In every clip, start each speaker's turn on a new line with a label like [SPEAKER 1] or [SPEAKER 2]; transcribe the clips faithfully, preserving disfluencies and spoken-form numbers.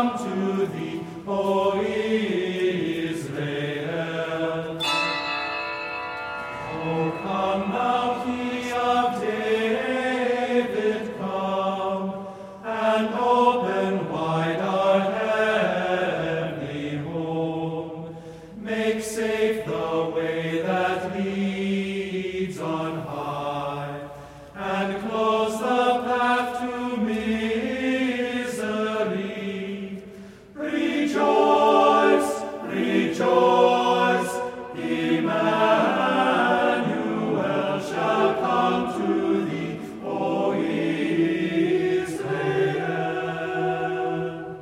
[SPEAKER 1] come to thee, O Israel. O come now, Key of David, come, and open wide our heavenly home. Make safe the way that leads on high, and close the path to misery. Rejoice, rejoice, Emmanuel shall come to thee, O Israel.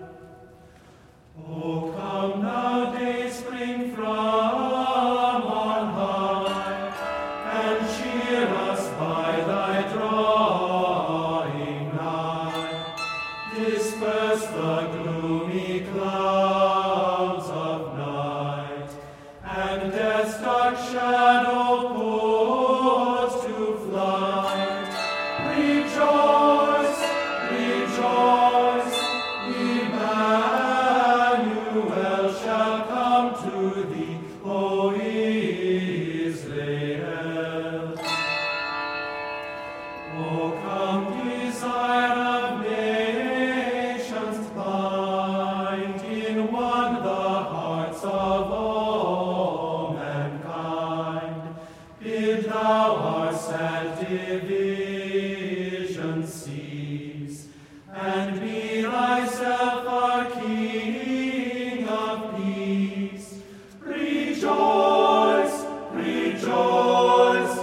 [SPEAKER 1] O come now, day spring from on high, and cheer us by thy drawing nigh. Disperse the gloomy clouds of night, and death's dark shadow put to flight. Rejoice, rejoice, Emmanuel shall come to thee, O Israel. O come, desire of nations, bind in one the hearts of all mankind. Bid thou our sad division cease, and be thyself our King of peace. Rejoice, rejoice,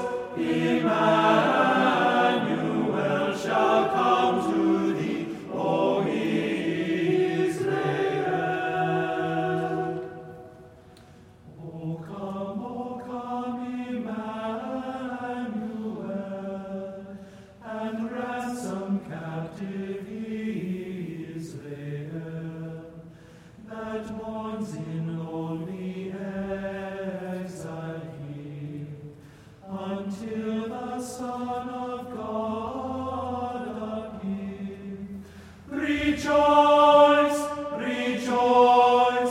[SPEAKER 1] Emmanuel shall come to thee, O Israel. O come, O come, Emmanuel, and ransom captive Israel, that mourns in lonely exile here, until the Son of God appear. Rejoice, rejoice,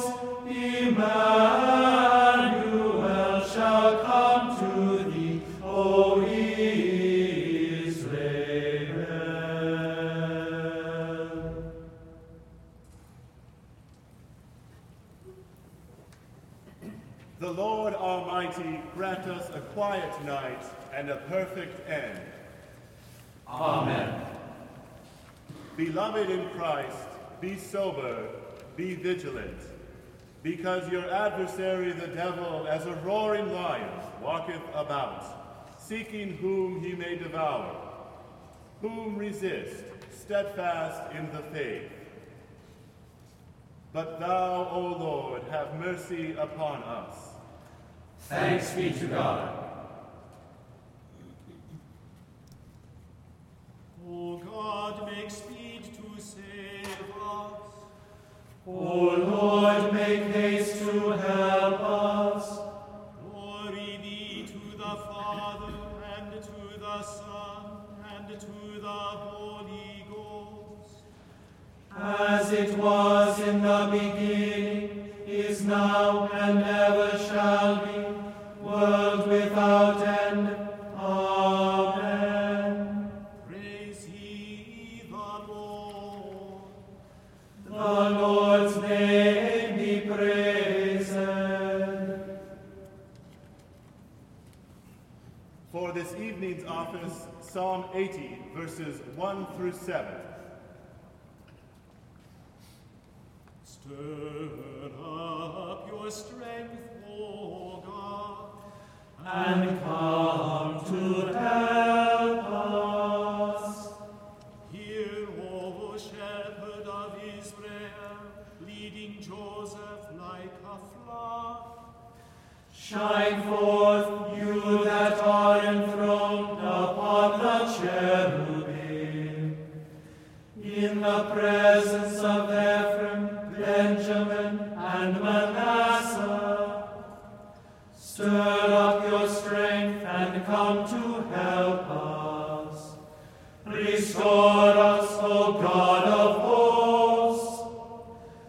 [SPEAKER 1] Emmanuel shall come to thee, O Israel.
[SPEAKER 2] The Lord Almighty grant us a quiet night and a perfect end.
[SPEAKER 1] Amen.
[SPEAKER 2] Beloved in Christ, be sober, be vigilant, because your adversary the devil, as a roaring lion, walketh about, seeking whom he may devour. Whom resist, steadfast in the faith. But thou, O Lord, have mercy upon us.
[SPEAKER 1] Thanks be to God.
[SPEAKER 3] O God, make speed to save us.
[SPEAKER 1] O Lord, make haste to help us.
[SPEAKER 3] Glory be to the Father, and to the Son, and to the Holy Ghost.
[SPEAKER 1] As it was in the beginning, is now, and ever shall be, world without end. Amen.
[SPEAKER 3] Praise ye the Lord.
[SPEAKER 1] The Lord's name be praised.
[SPEAKER 2] For this evening's office, Psalm eighty, verses one through seven.
[SPEAKER 3] Stir up your strength, O God,
[SPEAKER 1] And come to help us.
[SPEAKER 3] hear, O shepherd of Israel, leading Joseph like a flock.
[SPEAKER 1] Shine forth, you that are enthroned upon the cherubim, in the presence of Ephraim, Benjamin, and Manasseh. Stir up your strength and come to help us. Restore us, O God of hosts.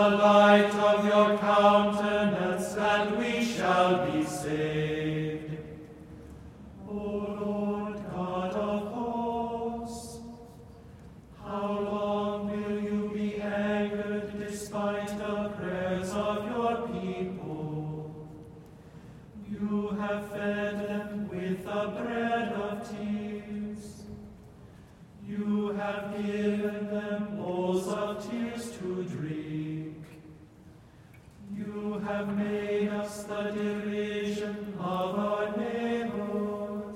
[SPEAKER 1] light of your countenance, and we shall be saved. O Lord God of hosts, how long will you be angered despite the prayers of your people? You have fed them with the bread of tears. You have given them bowls of tears to drink. You have made us the derision of our neighbors,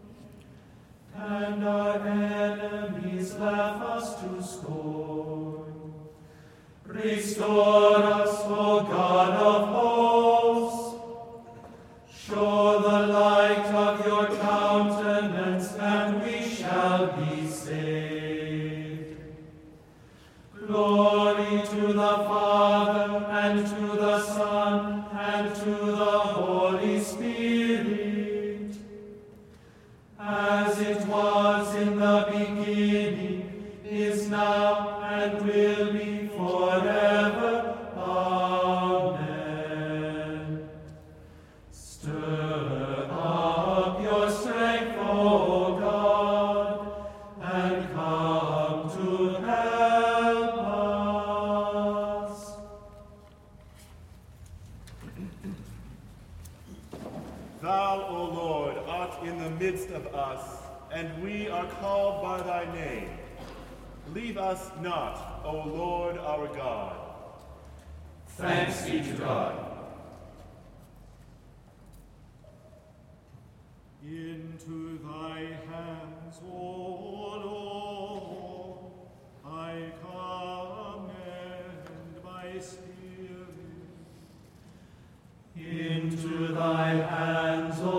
[SPEAKER 1] and our enemies laugh us to scorn. Restore us, O God of hosts. Show the light of your countenance, and we shall be saved. Glory to the Father, and to the Son, and to the Holy Spirit, as it was in the beginning, is now, and will be forever. Amen. Stir up your strength, O God, and come to help us.
[SPEAKER 2] Thou, O Lord, art in the midst of us, and we are called by thy name. Leave us not, O Lord our God.
[SPEAKER 1] Thanks be to God.
[SPEAKER 3] Into thy hands, O Lord, I commend my spirit.
[SPEAKER 1] Into thy hands, O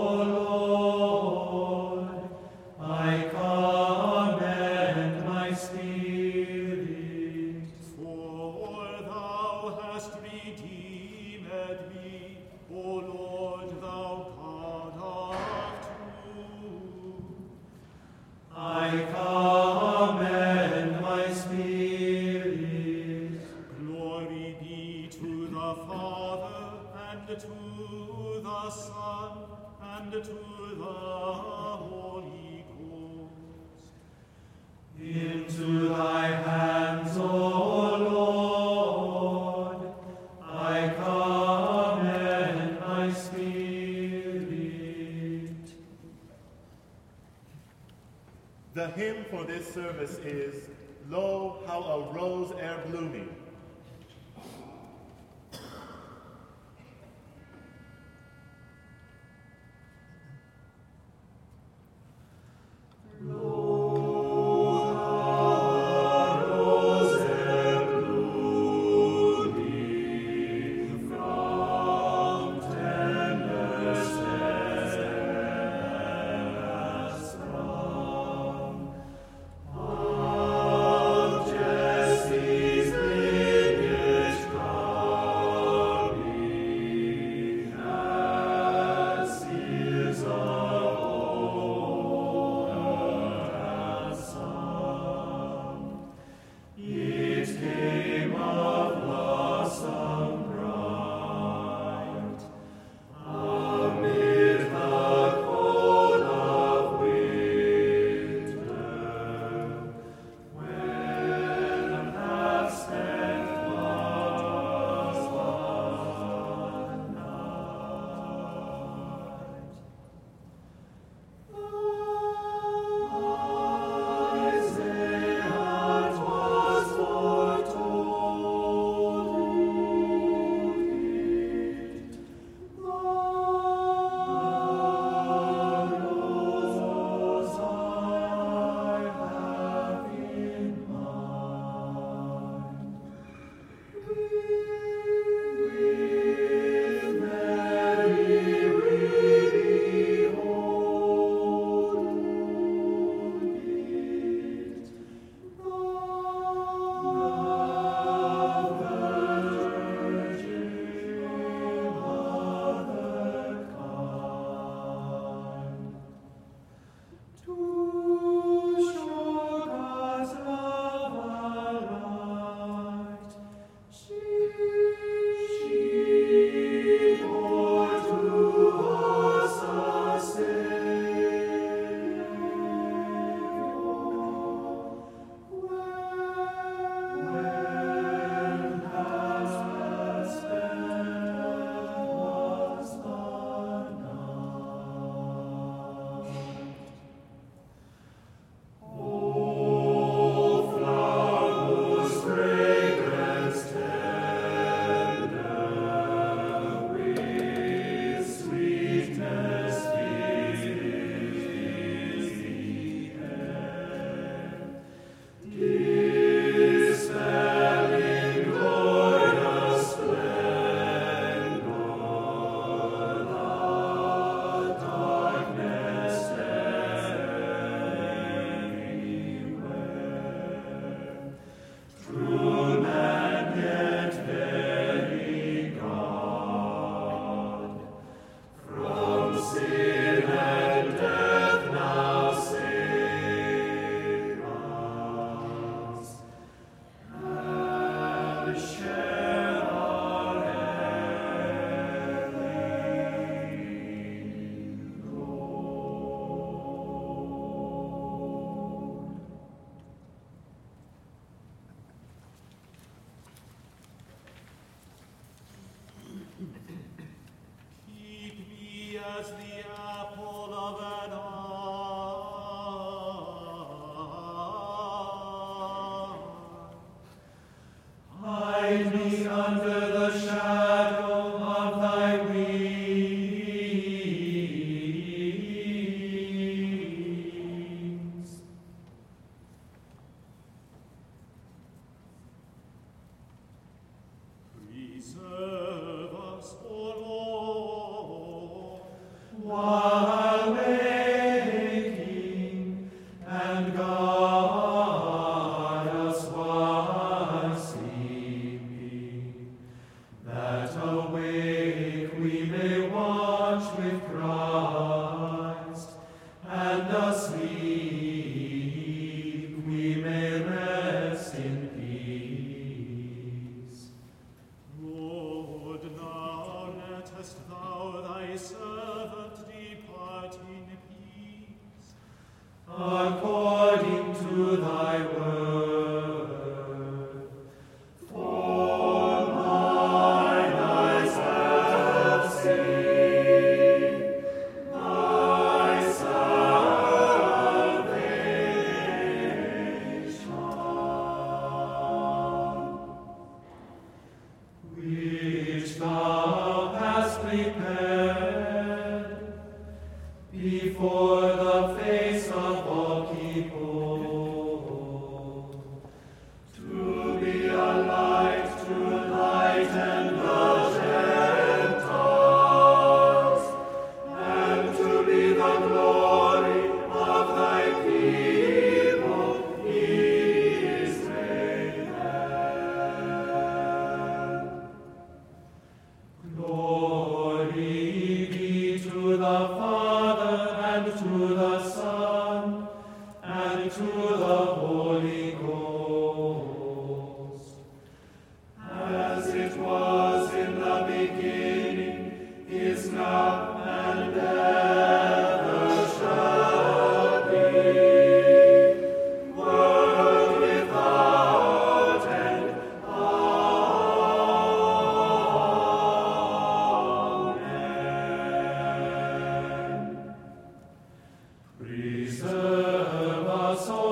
[SPEAKER 1] Lord, I commend my spirit.
[SPEAKER 3] For thou hast redeemed me, O Lord, thou God of truth.
[SPEAKER 1] I commend my spirit.
[SPEAKER 3] Glory be to the Father, and to the Son, and to the Holy Ghost.
[SPEAKER 1] Into thy hands, O Lord, I commend my spirit.
[SPEAKER 2] The hymn for this service is, Lo, how a rose ere blooming.
[SPEAKER 1] Jesse's
[SPEAKER 3] as the apple of an eye.
[SPEAKER 1] Hide me under the shadow of thy wings.
[SPEAKER 3] Preserve us, O Lord,
[SPEAKER 1] While waking, and guard us while sleeping, that awake we may watch with Christ, and asleep we may rest in peace.
[SPEAKER 3] Lord, now lettest thou thy servant depart in peace.
[SPEAKER 1] According to thy word. For mine eyes have seen thy salvation, which thou hast prepared before the face of all people, to be a light to lighten the Gentiles, and to be the glory of thy people Israel. Glory be to the Father, and to the Son, and to the Holy Ghost, as it was in the beginning, is now, and ever shall be, world without end. Amen. Preserve us, O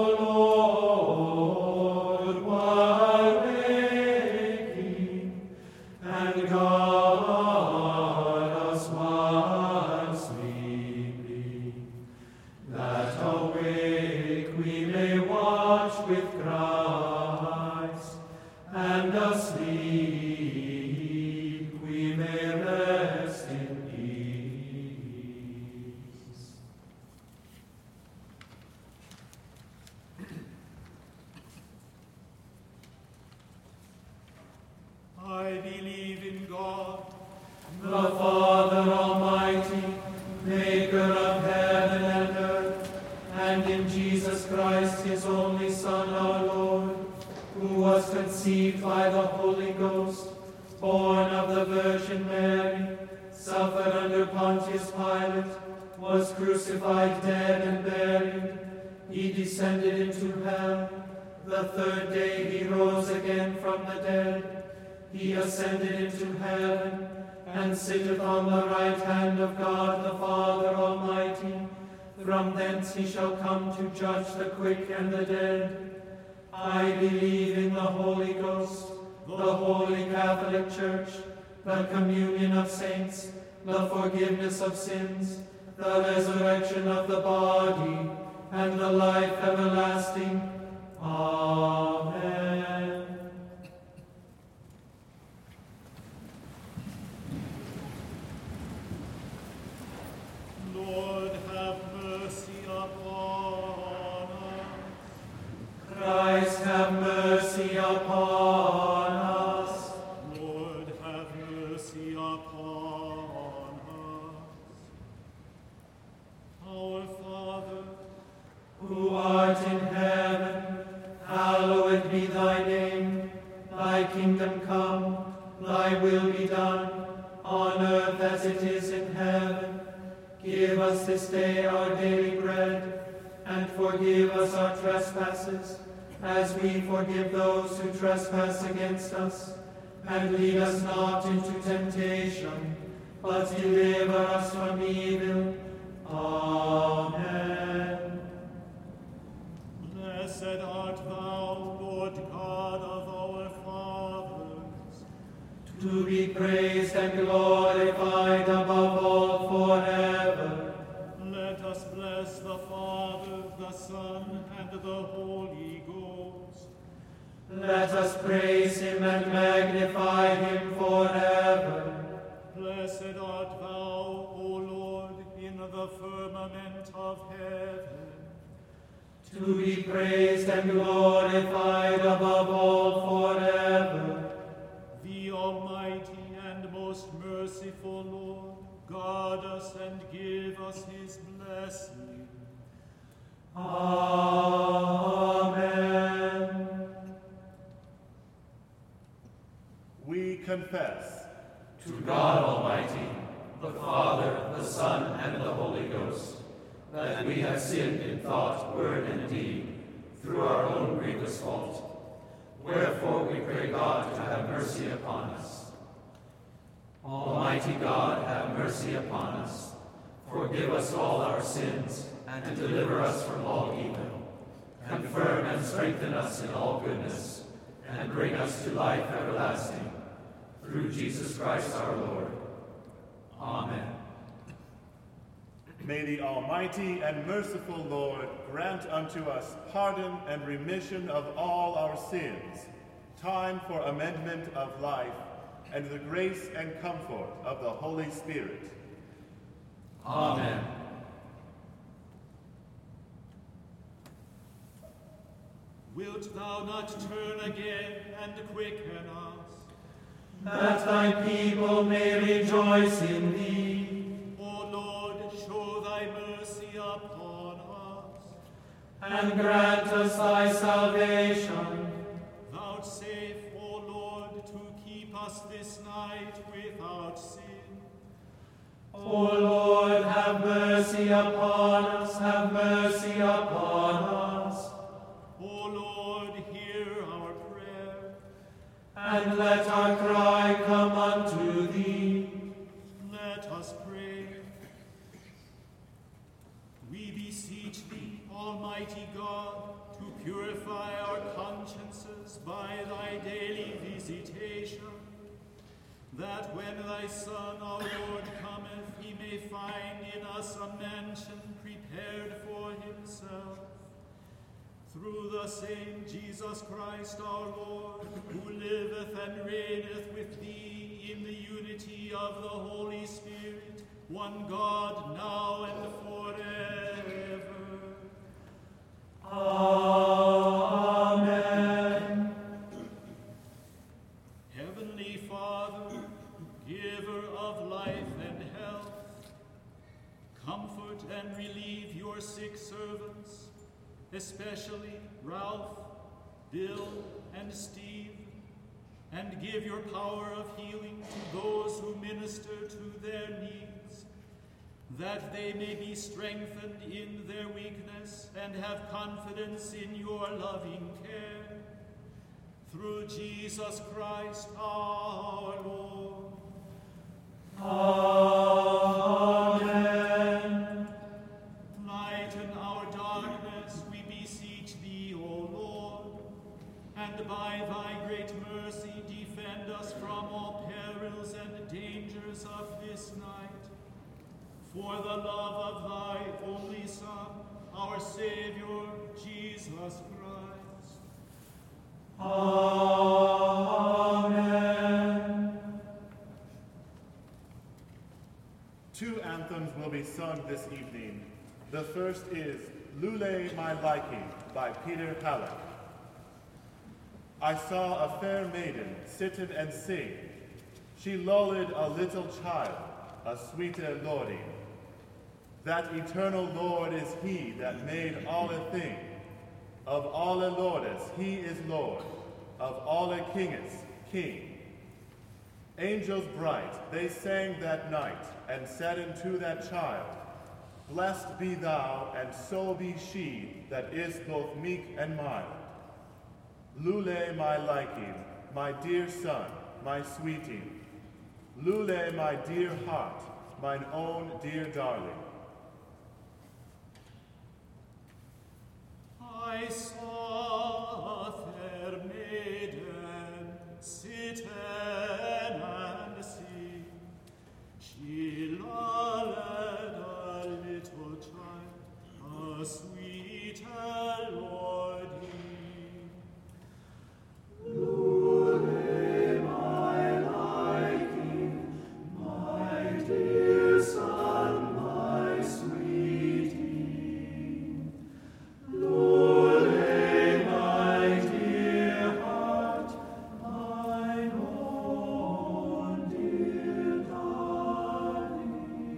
[SPEAKER 1] Lord, while waking, and guard us while sleeping, that awake we may watch with Christ, and asleep we may rest in peace.
[SPEAKER 3] I believe in God,
[SPEAKER 1] The Father Almighty, maker of heaven and earth, and in Jesus Christ, his only Son, our Lord, who was conceived by the Holy Ghost, born of the Virgin Mary, suffered under Pontius Pilate, was crucified, dead, and buried. He descended into hell. The third day he rose again from the dead. He ascended into heaven, and sitteth on the right hand of God the Father Almighty. From thence he shall come to judge the quick and the dead. I believe in the Holy Ghost, the Holy Catholic Church, the communion of saints, the forgiveness of sins, the resurrection of the body, and the life everlasting. Amen.
[SPEAKER 3] Lord, have mercy upon us.
[SPEAKER 1] Christ, have mercy upon us.
[SPEAKER 3] Lord, have mercy upon us. Our Father,
[SPEAKER 1] Who art in heaven, hallowed be thy name. Thy kingdom come, thy will be done, on earth as it is in heaven. Give us this day our daily bread, and forgive us our trespasses, as we forgive those who trespass against us. And lead us not into temptation, but deliver us from evil. Amen.
[SPEAKER 3] Blessed art thou, Lord God of our fathers,
[SPEAKER 1] to be praised and glorified above all forever.
[SPEAKER 3] Let us bless the Father, the Son, and the Holy Ghost.
[SPEAKER 1] Let us praise him and magnify him forever.
[SPEAKER 3] Blessed art thou, O Lord, in the firmament of heaven,
[SPEAKER 1] to be praised and glorified above all forever.
[SPEAKER 3] The Almighty and most merciful Lord, guard us and give us his blessing.
[SPEAKER 1] Amen.
[SPEAKER 2] We confess
[SPEAKER 4] to God Almighty, the Father, the Son, and the Holy Ghost, that we have sinned in thought, word, and deed, through our own grievous fault. Wherefore we pray God to have mercy upon us. Almighty God, have mercy upon us. Forgive us all our sins, and deliver us from all evil. Confirm and strengthen us in all goodness, and bring us to life everlasting. Through Jesus Christ our Lord. Amen.
[SPEAKER 2] May the Almighty and merciful Lord grant unto us pardon and remission of all our sins, time for amendment of life, and the grace and comfort of the Holy Spirit.
[SPEAKER 4] Amen.
[SPEAKER 3] Wilt thou not turn again and quicken us,
[SPEAKER 1] that thy people may rejoice in thee,
[SPEAKER 3] O Lord, show thy mercy upon us,
[SPEAKER 1] and grant us thy salvation.
[SPEAKER 3] vouchsafe, O Lord, to keep us this night without sin.
[SPEAKER 1] O Lord, have mercy upon us, have mercy upon us,
[SPEAKER 3] O Lord, hear our prayer.
[SPEAKER 1] and let our cry come unto thee.
[SPEAKER 3] Let us pray. We beseech thee, Almighty God, to purify our consciences by thy daily visitation, that when thy Son, our Lord, cometh, he may find in us a mansion prepared for himself. Through the same Jesus Christ our Lord, who liveth and reigneth with thee in the unity of the Holy Spirit, one God, now and forever.
[SPEAKER 1] Amen.
[SPEAKER 3] Heavenly Father, giver of life and health, comfort and relieve your sick servants, especially Ralph, Bill, and Steve, and give your power of healing to those who minister to their needs, that they may be strengthened in their weakness and have confidence in your loving care. Through Jesus Christ our Lord.
[SPEAKER 1] Amen.
[SPEAKER 3] Lighten our darkness, we beseech thee, O Lord, and by thy great mercy defend us from all perils and dangers of this night. For the love of thy only Son, our Savior, Jesus Christ.
[SPEAKER 1] Amen.
[SPEAKER 2] Two anthems will be sung this evening. The first is Lule My Liking by Peter Halleck. I saw a fair maiden sitten and sing. She lulled a little child, a sweeter lording. That eternal Lord is he that made all a thing. Of all a lordes he is Lord, of all a kinges king. Angels bright, they sang that night, and said unto that child, Blessed be thou, and so be she that is both meek and mild. Lule my liking, my dear son, my sweeting. Lule, my dear heart, mine own dear darling.
[SPEAKER 3] I saw a fair maiden sitten and sing. She lulled a little child, a sweet melody. Lule, my liking, my dear son, my sweetie. Lule, my dear heart, mine own dear darling.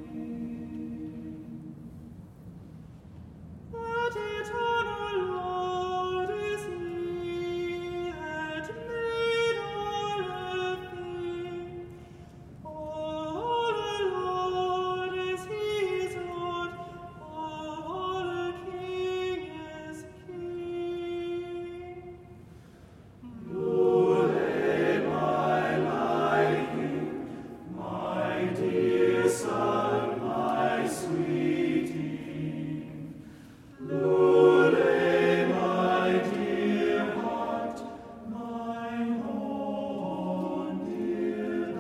[SPEAKER 3] That eternal Lord is He that made all things. All Lord is His Lord, all King is King. Lule, my liking, my dear son, my sweetie. Lule, my dear heart, mine own dear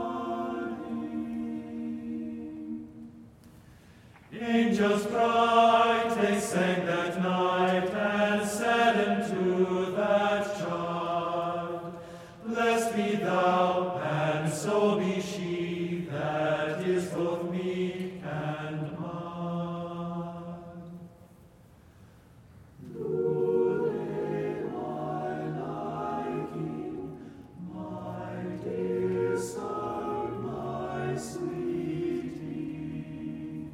[SPEAKER 3] darling. Angels bright, they sang that night, and said unto that child, Blessed be thou, and so be she that is both meek and mild. Lule, my liking, my dear son, my sweetie.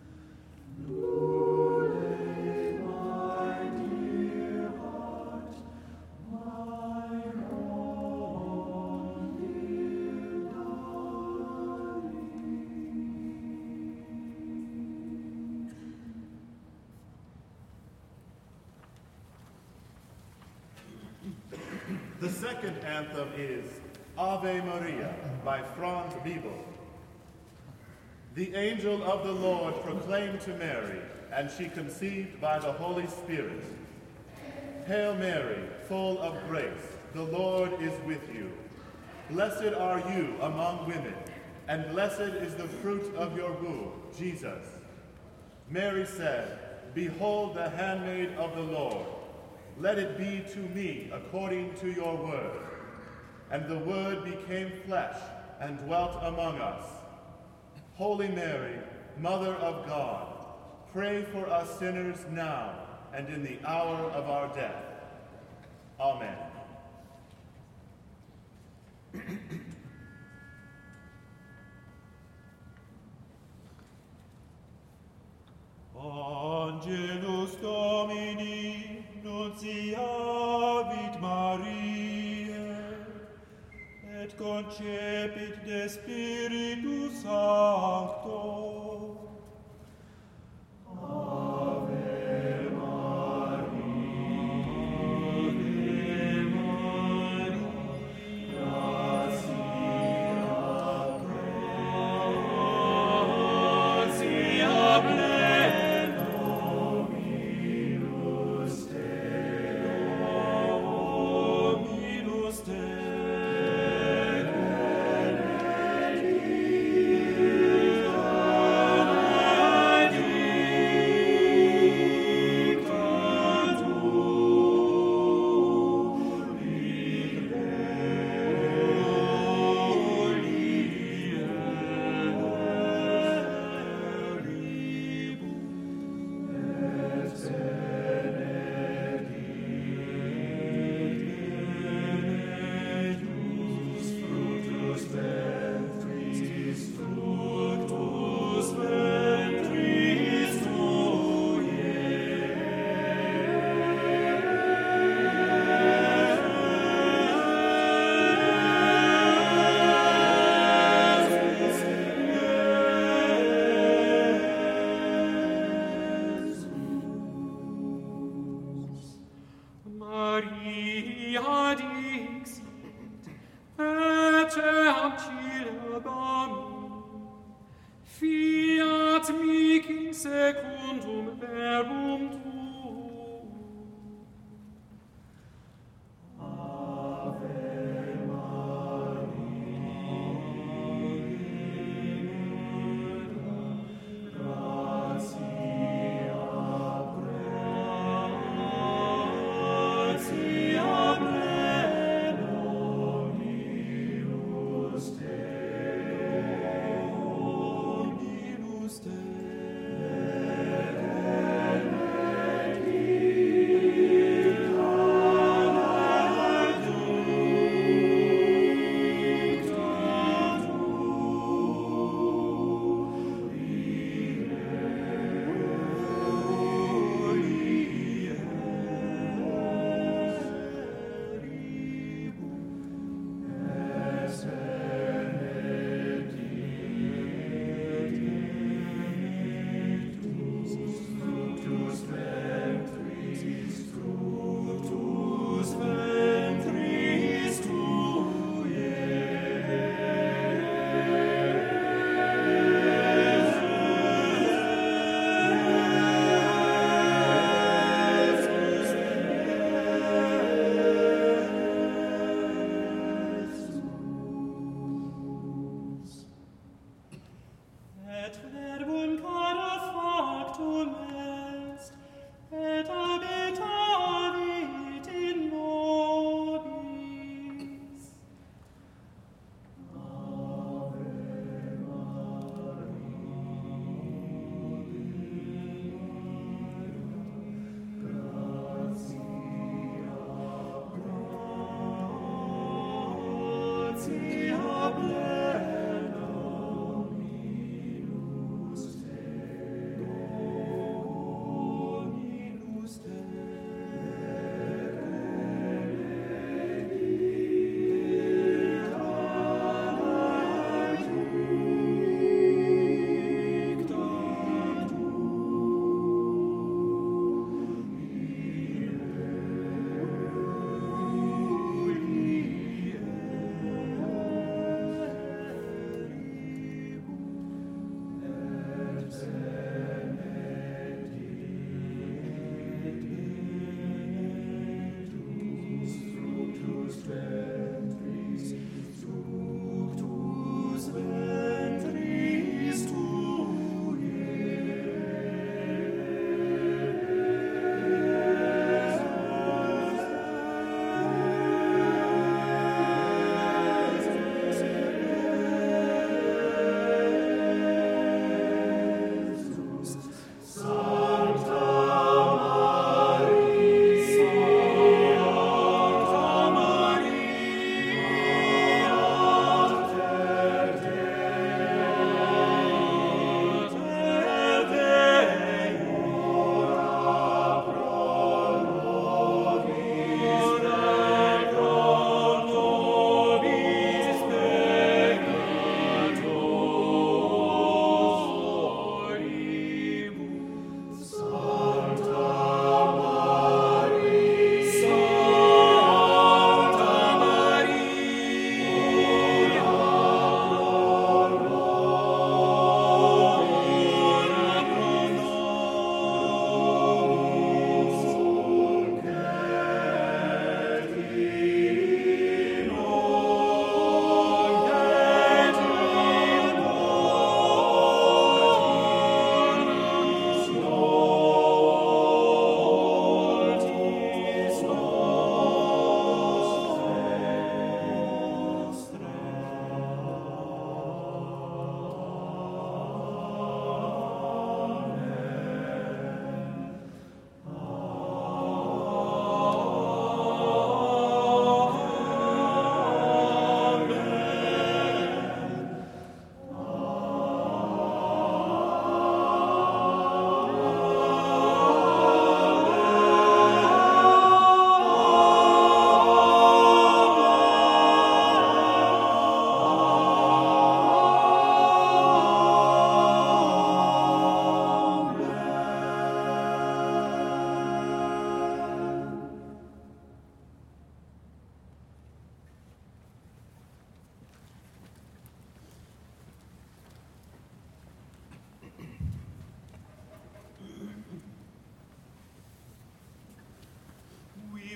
[SPEAKER 3] Lule, my dear heart, mine own dear darling.
[SPEAKER 2] The second anthem is Ave Maria by Franz Biebel. The angel of the Lord proclaimed to Mary, and she conceived by the Holy Spirit. Hail Mary, full of grace, the Lord is with you. Blessed are you among women, and blessed is the fruit of your womb, Jesus. Mary said, Behold the handmaid of the Lord. Let it be to me according to your word. And the word became flesh and dwelt among us. Holy Mary, Mother of God, pray for us sinners now and in the hour of our death. Amen.
[SPEAKER 3] Angelus Domini nunciavit Mariae, et concepit de Spiritu Sancto. Ave Maria, gratia plena, Dominus tecum, Dominus Maria dixit, ecce ancilla
[SPEAKER 1] et mihi in secundum verbum tuum.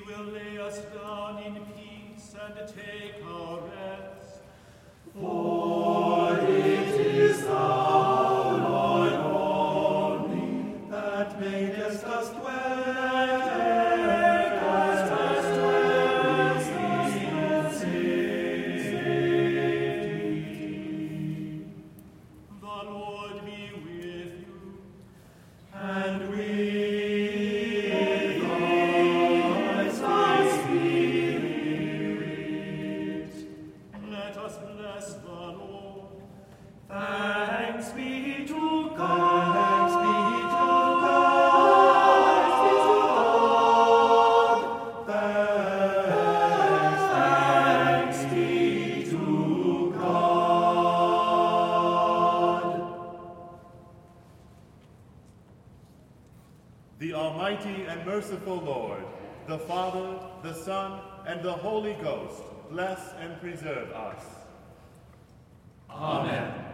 [SPEAKER 3] will lay us down in peace and take our rest.
[SPEAKER 1] For it is thou, Lord, only, that makest us dwell, makest us dwell in safety.
[SPEAKER 3] The Lord be with you.
[SPEAKER 1] And with thy spirit.
[SPEAKER 3] Let us bless the Lord.
[SPEAKER 1] Thanks be to God. Thanks be to God. Thanks, thanks be to God.
[SPEAKER 2] The Almighty and merciful Lord, the Father, the Son, and the Holy Ghost, bless and preserve us.
[SPEAKER 4] Amen.